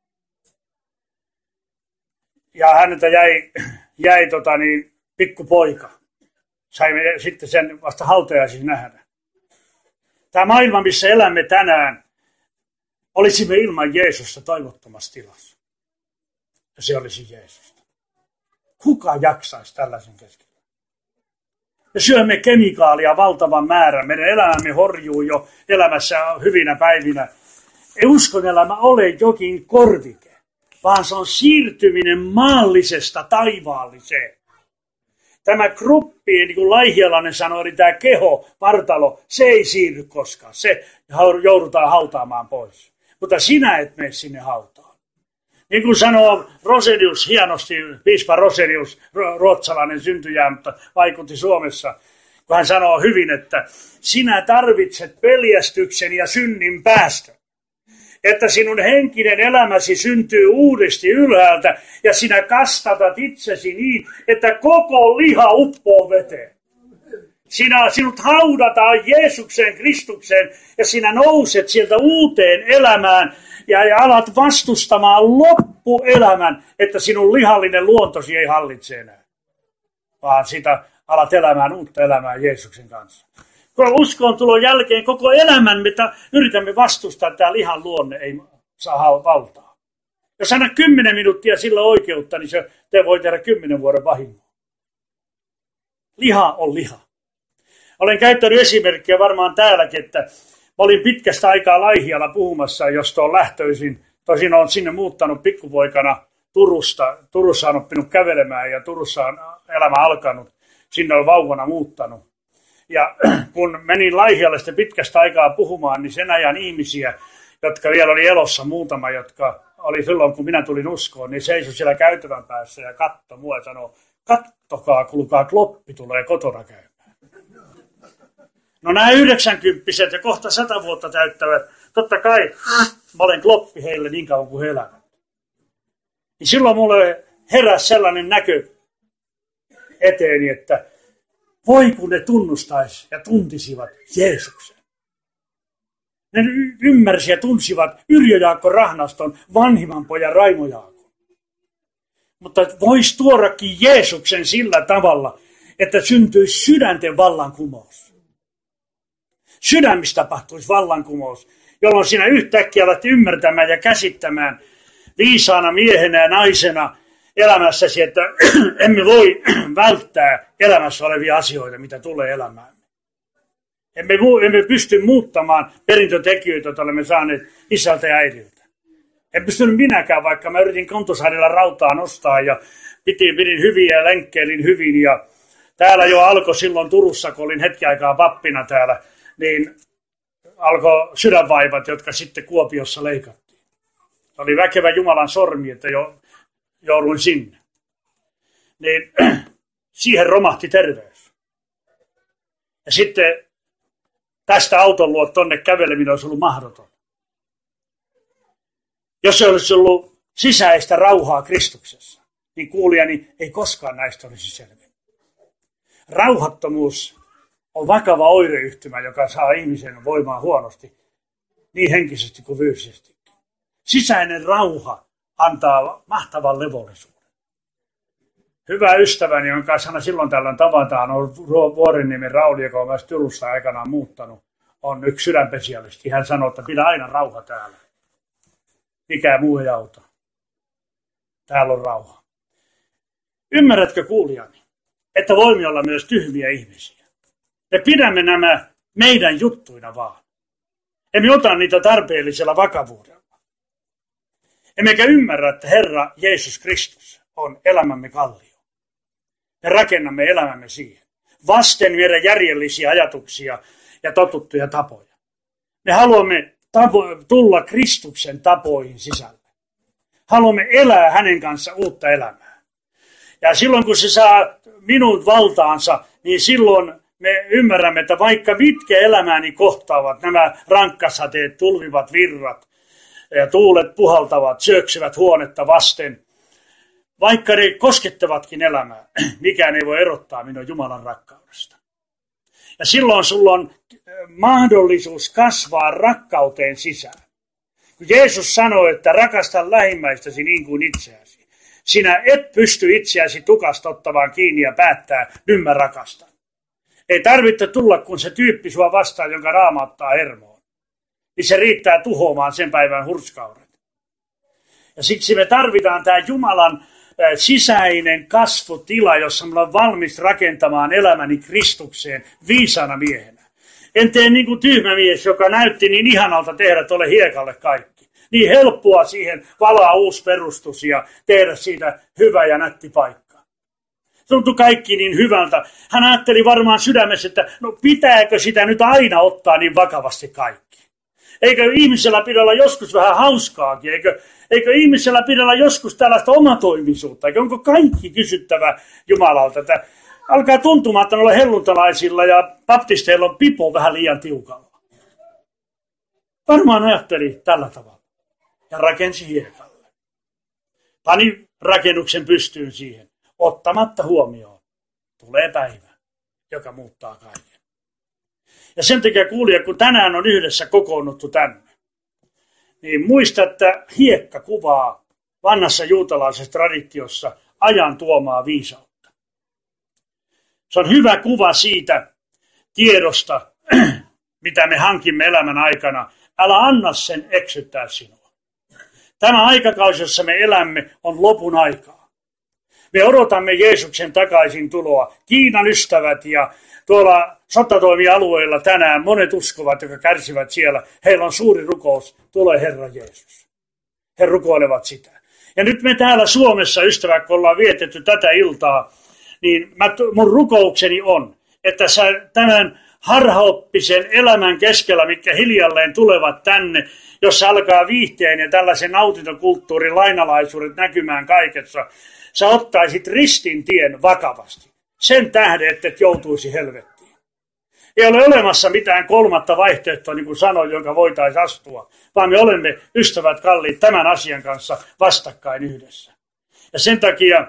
Ja häneltä jäi, jäi tota niin, pikkupoika. Saimme sitten sen vasta hautajaisissa nähdä. Tämä maailma, missä elämme tänään, olisimme ilman Jeesusta toivottomassa tilassa. Ja se olisi Jeesusta. Kuka jaksaisi tällaisen keskellä? Me syömme kemikaalia valtavan määrän. Meidän elämämme horjuu jo elämässä hyvinä päivinä. Ei uskon elämä ole jokin korvike, vaan se on siirtyminen maallisesta taivaalliseen. Tämä kruppi, niin kuin Laihialainen sanoi, eli tämä keho, vartalo, se ei siirry koskaan. Se joudutaan hautaamaan pois. Mutta sinä et mene sinne hautaan. Niin kuin sanoo Rosenius hienosti, piispa Rosenius, ruotsalainen syntyjä, mutta vaikutti Suomessa, kun hän sanoo hyvin, että sinä tarvitset peljästyksen ja synnin päästön. Että sinun henkinen elämäsi syntyy uudesti ylhäältä ja sinä kastatat itsesi niin, että koko liha uppoo veteen. Sinä, sinut haudataan Jeesuksen Kristukseen ja sinä nouset sieltä uuteen elämään ja, ja alat vastustamaan loppuelämän, että sinun lihallinen luontosi ei hallitse enää. Vaan sitä alat elämään uutta elämää Jeesuksen kanssa. Kun uskon tulon jälkeen koko elämän, mitä yritämme vastustaa, tämä lihan luonne ei saa valtaa. Jos aina kymmenen minuuttia sillä oikeutta, niin se te voi tehdä kymmenen vuoden vahingon. Liha on liha. Olen käyttänyt esimerkkiä varmaan täälläkin, että olin pitkästä aikaa Laihialla puhumassa, josta on lähtöisin. Tosin olen sinne muuttanut pikkupoikana Turusta. Turussa on oppinut kävelemään ja Turussa on elämä alkanut. Sinne on vauvana muuttanut. Ja kun menin Laihialle sitten pitkästä aikaa puhumaan, niin sen ajan ihmisiä, jotka vielä oli elossa muutama, jotka oli silloin, kun minä tulin uskoon, niin seisoi siellä käytävän päässä ja katsoi mua ja sanoi, kattokaa, kuulkaa, kloppi tulee kotona käymään. No nämä yhdeksänkymppiset ja kohta sata vuotta täyttävät, totta kai mä olen kloppi heille niin kauan kuin he elävät. Niin silloin mulle heräsi sellainen näkö eteeni, että voi kun ne tunnustaisi ja tuntisivat Jeesuksen. Ne ymmärsi ja tunsivat Yrjö Jaakko Rahnaston vanhimman pojan Raimo Jaakon. Mutta voisi tuodakin Jeesuksen sillä tavalla, että syntyisi sydänten vallankumous. Sydämistä tapahtuisi vallankumous, jolloin siinä yhtäkkiä alat ymmärtämään ja käsittämään viisaana miehenä ja naisena, elämässäsi, että emme voi välttää elämässä olevia asioita, mitä tulee elämään. Emme, emme pysty muuttamaan perintötekijöitä, joita olemme saaneet isältä ja äidiltä. En pystynyt minäkään, vaikka mä yritin Kontosaarilla rautaa nostaa ja pidin, pidin hyviä ja lenkkeilin hyvin. Ja täällä jo alkoi silloin Turussa, kun olin hetki aikaa pappina täällä, niin alkoi sydänvaivat, jotka sitten Kuopiossa leikattiin. Se oli väkevä Jumalan sormi, että jo, jouduin sinne. Niin siihen romahti terveys. Ja sitten tästä auton luo tonne käveleminen olisi ollut mahdoton. Jos se olisi ollut sisäistä rauhaa Kristuksessa, niin kuulijani ei koskaan näistä olisi selvinnyt. Rauhattomuus on vakava oireyhtymä, joka saa ihmisen voimaan huonosti, niin henkisesti kuin fyysisesti. Sisäinen rauha antaa mahtavan levollisuuden. Hyvä ystäväni, jonka kanssa silloin tällöin tavataan, on Vuorenniemen Rauli, joka on myös Turussa aikanaan muuttanut, on yksi sydänpesialisti. Hän sanoo, että pidä aina rauha täällä. Mikään muu ei auta. Täällä on rauha. Ymmärrätkö kuulijani, että voimme olla myös tyhmiä ihmisiä? Me pidämme nämä meidän juttuina vaan. Emme ota niitä tarpeellisella vakavuudella. Emmekä ymmärrä, että Herra Jeesus Kristus on elämämme kallio. Me rakennamme elämämme siihen. Vasten meidän järjellisiä ajatuksia ja totuttuja tapoja. Me haluamme tapo- tulla Kristuksen tapoihin sisälle. Haluamme elää hänen kanssa uutta elämää. Ja silloin kun se saa minun valtaansa, niin silloin me ymmärrämme, että vaikka mitkä elämääni kohtaavat, nämä rankkasateet, tulvivat virrat ja tuulet puhaltavat, syöksyvät huonetta vasten, vaikka ne koskettavatkin elämää, mikään ei voi erottaa minun Jumalan rakkaudesta. Ja silloin sulla on mahdollisuus kasvaa rakkauteen sisään. Kun Jeesus sanoi, että rakasta lähimmäistäsi niin kuin itseäsi. Sinä et pysty itseäsi tukasta ottamaan kiinni ja päättää, nyt mä rakastan. Ei tarvitse tulla, kun se tyyppi sua vastaan, jonka naama ottaa hermoon. Niin se riittää tuhoamaan sen päivän hurskaudet. Ja siksi me tarvitaan tämä Jumalan sisäinen kasvutila, jossa me ollaan valmis rakentamaan elämäni Kristukseen viisana miehenä. En tee niin kuin tyhmä mies, joka näytti niin ihanalta tehdä tuolle hiekalle kaikki. Niin helppoa siihen valaa uusi perustus ja tehdä siitä hyvä ja nätti paikka. Tuntui kaikki niin hyvältä. Hän ajatteli varmaan sydämessä, että no pitääkö sitä nyt aina ottaa niin vakavasti kaikki. Eikö ihmisellä pidä olla joskus vähän hauskaakin? Eikö, eikö ihmisellä pidä olla joskus tällaista omatoimisuutta? Eikö onko kaikki kysyttävä Jumalalta? Että alkaa tuntumaan, että noilla helluntalaisilla ja baptisteilla on pipo vähän liian tiukalla. Varmaan ajatteli tällä tavalla ja rakensi hiekalle. Pani rakennuksen pystyyn siihen, ottamatta huomioon. Tulee päivä, joka muuttaa kaiken. Ja sen takia kuulija, kun tänään on yhdessä kokoonnuttu tänne, niin muista, että hiekka kuvaa vanhassa juutalaisessa traditiossa ajan tuomaa viisautta. Se on hyvä kuva siitä tiedosta, mitä me hankimme elämän aikana. Älä anna sen eksyttää sinua. Tämä aikakausi, jossa me elämme, on lopun aikaa. Me odotamme Jeesuksen takaisin tuloa. Kiinan ystävät ja tuolla sotatoimialueilla tänään monet uskovat, jotka kärsivät siellä. Heillä on suuri rukous, tulee Herra Jeesus. He rukoilevat sitä. Ja nyt me täällä Suomessa, ystävät, kun ollaan vietetty tätä iltaa, niin mä, mun rukoukseni on, että sä tämän harhaoppisen elämän keskellä, mitkä hiljalleen tulevat tänne, jossa alkaa viihteen ja tällaisen nautintokulttuurin lainalaisuudet näkymään kaikessa, sä ottaisit ristin tien vakavasti. Sen tähden, että et joutuisi helvettiin. Ei ole olemassa mitään kolmatta vaihtoehtoa, niin kuin sanoin, jonka voitaisiin astua, vaan me olemme, ystävät kalliit, tämän asian kanssa vastakkain yhdessä. Ja sen takia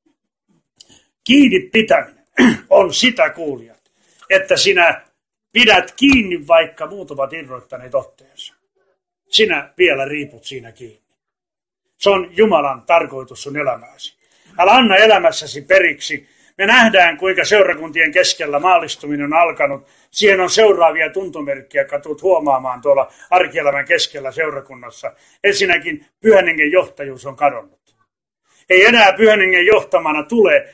kiinni pitäminen on sitä, kuulijat, että sinä pidät kiinni, vaikka muut ovat irroittaneet otteensa. Sinä vielä riiput siinä kiinni. Se on Jumalan tarkoitus sun elämääsi. Älä anna elämässäsi periksi. Me nähdään, kuinka seurakuntien keskellä maallistuminen on alkanut. Siihen on seuraavia tuntomerkkejä, jotka tulet huomaamaan tuolla arkielämän keskellä seurakunnassa. Ensinnäkin pyhän hengen johtajuus on kadonnut. Ei enää Pyhän Hengen johtamana tule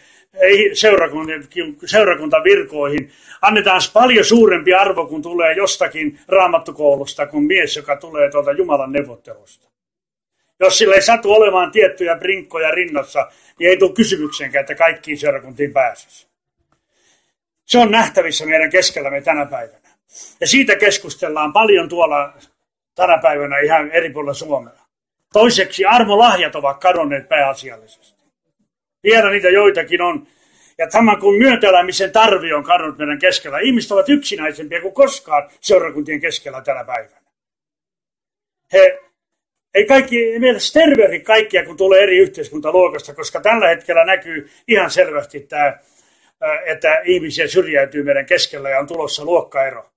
seurakuntavirkoihin. Annetaan paljon suurempi arvo, kun tulee jostakin raamattukoulusta, kuin mies, joka tulee tuolta Jumalan neuvottelusta. Jos sillä ei satu olemaan tiettyjä brinkkoja rinnassa, niin ei tule kysymyksenkään, että kaikkiin seurakuntiin pääsisi. Se on nähtävissä meidän keskellämme tänä päivänä. Ja siitä keskustellaan paljon tuolla tänä päivänä ihan eri puolilla Suomea. Toiseksi armolahjat ovat kadonneet pääasiallisesti. Vielä niitä joitakin on. Ja tämän kun myötäelämisen tarve on kadonnut meidän keskellä. Ihmiset ovat yksinäisempiä kuin koskaan seurakuntien keskellä tänä päivänä. He ei kaikki, ei mielestäni tervehdi kaikkia, kun tulee eri yhteiskuntaluokasta, koska tällä hetkellä näkyy ihan selvästi tämä, että ihmisiä syrjäytyy meidän keskellä ja on tulossa luokkaero.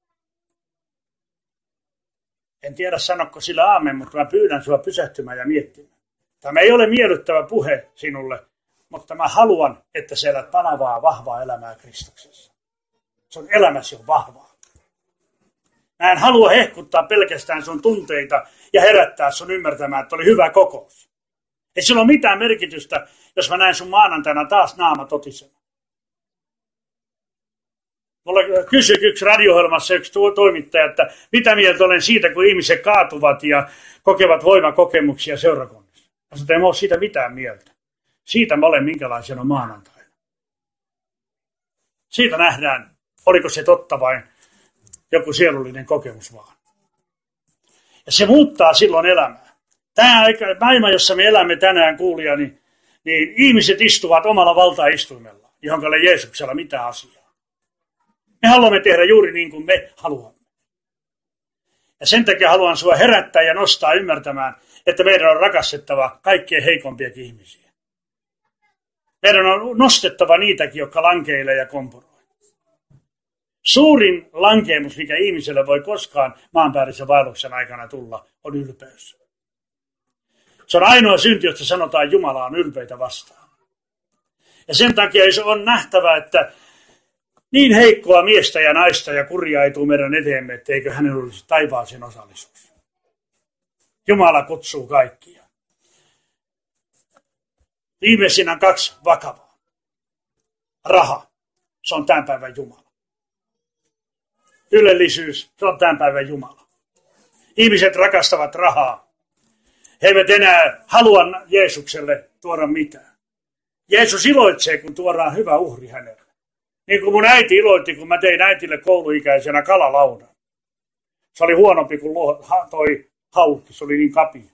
En tiedä, sanokko sillä aamen, mutta mä pyydän sinua pysähtymään ja miettimään. Tämä ei ole miellyttävä puhe sinulle, mutta mä haluan, että sä elät panavaa, vahvaa elämää Kristuksessa. Sun elämäsi on vahvaa. Mä en halua hehkuttaa pelkästään sun tunteita ja herättää sun ymmärtämään, että oli hyvä kokous. Ei sillä ole mitään merkitystä, jos mä näen sun maanantaina taas naama totisena. Mulla kysyi yksi radio-ohjelmassa yksi toimittaja, että mitä mieltä olen siitä, kun ihmiset kaatuvat ja kokevat voimakokemuksia seurakunnissa. Mä sanoin, että en ole siitä mitään mieltä. Siitä mä olen minkälaisena maanantaina. Siitä nähdään, oliko se totta vai joku sielullinen kokemus vaan. Ja se muuttaa silloin elämää. Tämä maailma, jossa me elämme tänään, kuulija, niin, niin ihmiset istuvat omalla valtaistuimella, johon ei ole Jeesuksella mitään asiaa. Me haluamme tehdä juuri niin kuin me haluamme. Ja sen takia haluan sinua herättää ja nostaa ymmärtämään, että meidän on rakastettava kaikkien heikompiakin ihmisiä. Meidän on nostettava niitäkin, jotka lankeilee ja kompuroi. Suurin lankeemus, mikä ihmiselle voi koskaan maanpäällisen vaelluksen aikana tulla, on ylpeys. Se on ainoa synti, josta sanotaan Jumala on ylpeitä vastaan. Ja sen takia se on nähtävä, että niin heikkoa miestä ja naista ja kurjaa ei tule meidän eteemme, etteikö hänellä olisi taivaaseen osallisuus. Jumala kutsuu kaikkia. Viimeisinä kaksi vakavaa. Raha, se on tämän päivän Jumala. Ylellisyys, se on tämän päivän Jumala. Ihmiset rakastavat rahaa. He eivät enää halua Jeesukselle tuoda mitään. Jeesus iloitsee, kun tuodaan hyvä uhri hänelle. Niin kuin mun äiti iloitti, kun mä tein äitille kouluikäisenä kalalaudan. Se oli huonompi kuin toi haukki, se oli niin kapea.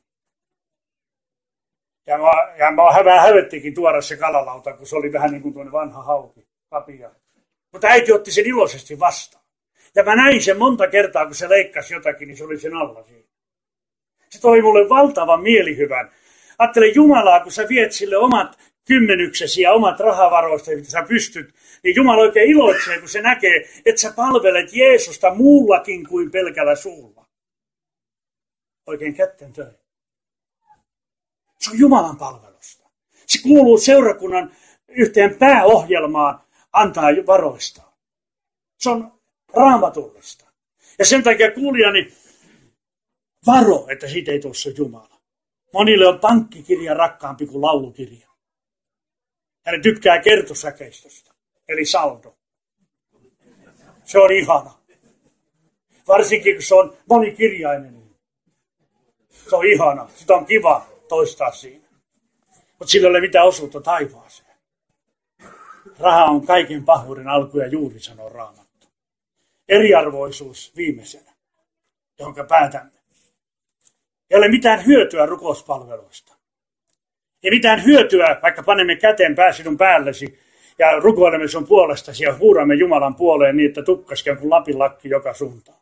Ja mä, ja mä vähän hävettikin tuoda se kalalauta, kun se oli vähän niin kuin tuonne vanha hauki, kapea. Mutta äiti otti sen iloisesti vastaan. Ja mä näin sen monta kertaa, kun se leikkasi jotakin, niin se oli sen alla siinä. Se toi mulle valtavan mielihyvän. Ajattele Jumalaa, kun sä viet sille omat kymmenyksesi ja omat rahavaroista, mitä sä pystyt, niin Jumala oikein iloitsee, kun se näkee, että sä palvelet Jeesusta muullakin kuin pelkällä suulla. Oikein kätten töin. Se on Jumalan palvelusta. Se kuuluu seurakunnan yhteen pääohjelmaan antaa varoistaan. Se on raamatullista. Ja sen takia kuulijani varo, että siitä ei tule se Jumala. Monille on pankkikirja rakkaampi kuin laulukirja. Ja ne tykkää kertosäkeistöstä, eli saldo. Se on ihana. Varsinkin, kun se on monikirjainen. Se on ihana. Sitä on kiva toistaa siinä. Mutta sillä ei ole mitään osuutta taivaaseen. Raha on kaiken pahuuden alku ja juuri, sanoo Raamattu. Eriarvoisuus viimeisenä, jonka päätämme. Ei ole mitään hyötyä rukouspalveluista. Ei mitään hyötyä, vaikka panemme käteen pää sinun päällesi ja rukoilemme sun puolestasi ja huudamme Jumalan puoleen niin, että tukkaskin on kuin Lapin lakki joka suuntaan.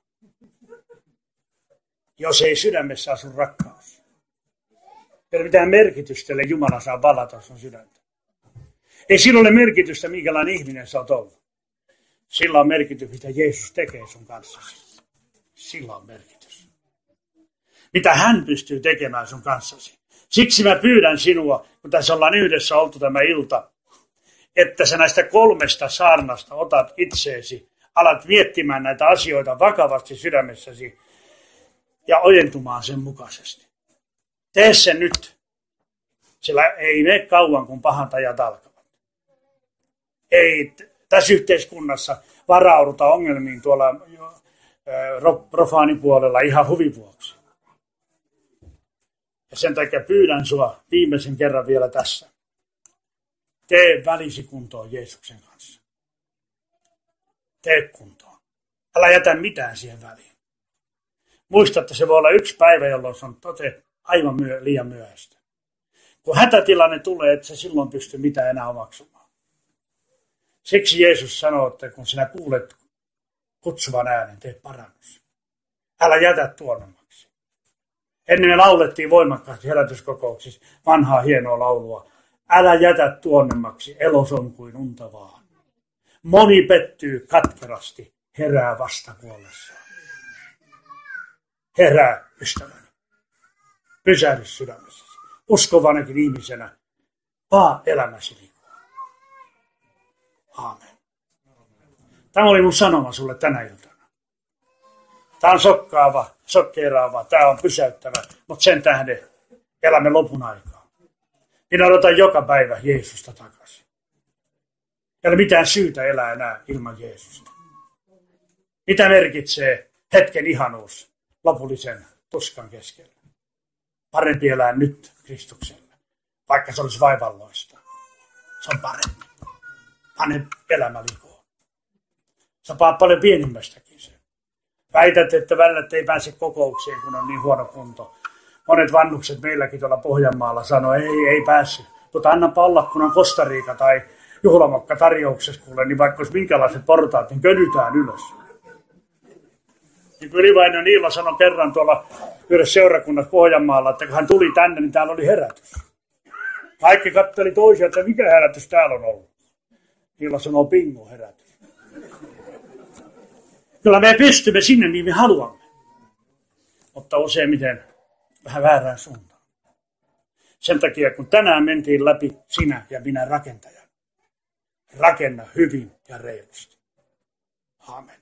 Jos ei sydämessä asu rakkaus. Ei ole mitään merkitystä, ellei Jumala saa vallata sun sydäntä. Ei sillä ole merkitystä, minkälainen ihminen sä oot ollut. Sillä on merkitys, mitä Jeesus tekee sun kanssasi. Sillä on merkitys. Mitä hän pystyy tekemään sun kanssasi. Siksi mä pyydän sinua, kun tässä ollaan yhdessä oltu tämä ilta, että sä näistä kolmesta saarnasta otat itseesi, alat miettimään näitä asioita vakavasti sydämessäsi ja ojentumaan sen mukaisesti. Tee sen nyt. Sillä ei mene kauan, kun pahat ajat alkavat. Ei tässä yhteiskunnassa varauduta ongelmiin tuolla profaanipuolella ihan huvin vuoksi. Ja sen takia pyydän sua viimeisen kerran vielä tässä. Tee välisi kuntoon Jeesuksen kanssa. Tee kuntoon. Älä jätä mitään siihen väliin. Muista, että se voi olla yksi päivä, jolloin se on tote aivan myö, liian myöhäistä. Kun hätätilanne tulee, et sä silloin pysty mitään enää omaksumaan. Siksi Jeesus sanoo, että kun sinä kuulet kutsuvan äänen, tee parannus. Älä jätä tuonnemmaksi. Ennen me laulettiin voimakkaasti herätyskokouksissa vanhaa hienoa laulua. Älä jätä tuonnemmaksi, elos on kuin unta vaan. Moni pettyy katkerasti, herää vasta kuollessaan. Herää, ystäväni. Pysähdy sydämessäsi. Uskovanakin ihmisenä, vaan elämäsi liikkuu. Aamen. Tämä oli mun sanoma sulle tänä iltana. Tämä on sokkaava, sokkeeraava, tämä on pysäyttävä, mutta sen tähden elämme lopun aikaa. Minä odotan joka päivä Jeesusta takaisin. Ei ole mitään syytä elää enää ilman Jeesusta. Mitä merkitsee hetken ihanuus lopullisen tuskan keskellä? Parempi elää nyt Kristuksella, vaikka se olisi vaivalloista. Se on parempi. Pane elämä likoon. Sä paat paljon pienimmästäkin sen. Väität, että välillä ei pääse kokoukseen, kun on niin huono kunto. Monet vannukset meilläkin tuolla Pohjanmaalla sanoo, ei, ei päässyt. Mutta annapa olla, kun on Costa Rica tai juhlamokka tarjouksessa kuule, niin vaikka olisi minkälaiset portaat, niin könytään ylös. Niin kuin Ylivainio Niilo sanoi kerran tuolla yhdessä seurakunnassa Pohjanmaalla, että kun hän tuli tänne, niin täällä oli herätys. Kaikki katseli toisia, että mikä herätys täällä on ollut. Niilo sanoo pingo herätys. Kyllä me pystymme sinne, niin me haluamme. Mutta useimmiten vähän väärään suuntaan. Sen takia, kun tänään mentiin läpi sinä ja minä rakentajan. Rakenna hyvin ja reilusti. Aamen.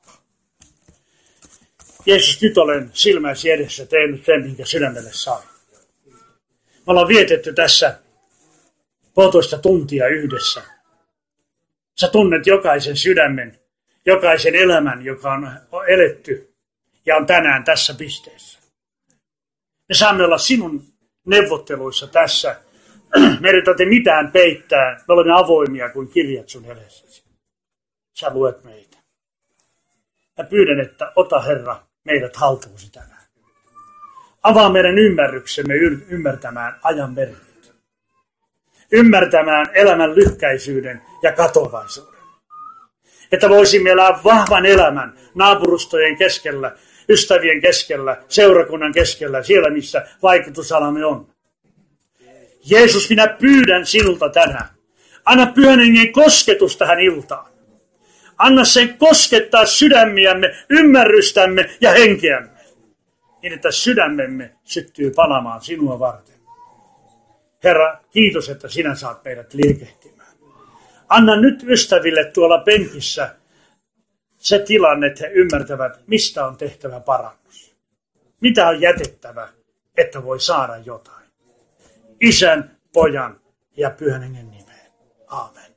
Jeesus, nyt olen silmäsi edessä tehnyt sen, minkä sydämelle sai. Me ollaan vietetty tässä puolitoista tuntia yhdessä. Sä tunnet jokaisen sydämen, jokaisen elämän, joka on eletty ja on tänään tässä pisteessä. Me saamme olla sinun neuvotteluissa tässä. Me ei tarvitse mitään peittää. Me olemme avoimia kuin kirjat sun edessäsi. Sä luet meitä. Mä pyydän, että ota Herra meidät haltuusi tänään. Avaa meidän ymmärryksemme ymmärtämään ajan merkit. Ymmärtämään elämän lyhkäisyyden ja katovaisuuden. Että voisimme elää vahvan elämän naapurustojen keskellä, ystävien keskellä, seurakunnan keskellä, siellä missä vaikutusalamme on. Jeesus, minä pyydän sinulta tänään. Anna Pyhän Hengen kosketus tähän iltaan. Anna sen koskettaa sydämiämme, ymmärrystämme ja henkeämme. Niin, että sydämemme syttyy palamaan sinua varten. Herra, kiitos, että sinä saat meidät liikehtimään. Anna nyt ystäville tuolla penkissä se tilanne, että he ymmärtävät, mistä on tehtävä parannus. Mitä on jätettävä, että voi saada jotain. Isän, Pojan ja Pyhän Hengen nimeen. Aamen.